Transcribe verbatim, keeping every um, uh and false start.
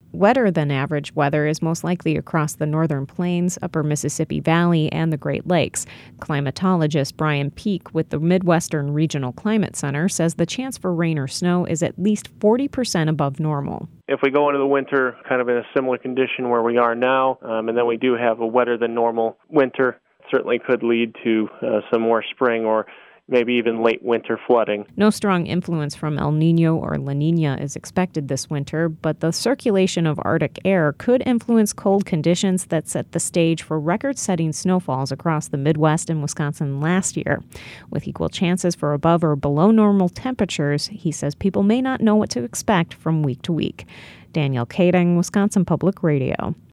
Wetter than average weather is most likely across the northern plains, upper Mississippi Valley, and the Great Lakes. Climatologist Brian Peak with the Midwestern Regional Climate Center says the chance for rain or snow is at least forty percent above normal. If we go into the winter kind of in a similar condition where we are now, um, and then we do have a wetter than normal winter, certainly could lead to uh, some more spring or maybe even late winter flooding. No strong influence from El Nino or La Nina is expected this winter, but the circulation of Arctic air could influence cold conditions that set the stage for record-setting snowfalls across the Midwest and Wisconsin last year. With equal chances for above or below normal temperatures, he says people may not know what to expect from week to week. Danielle Kading, Wisconsin Public Radio.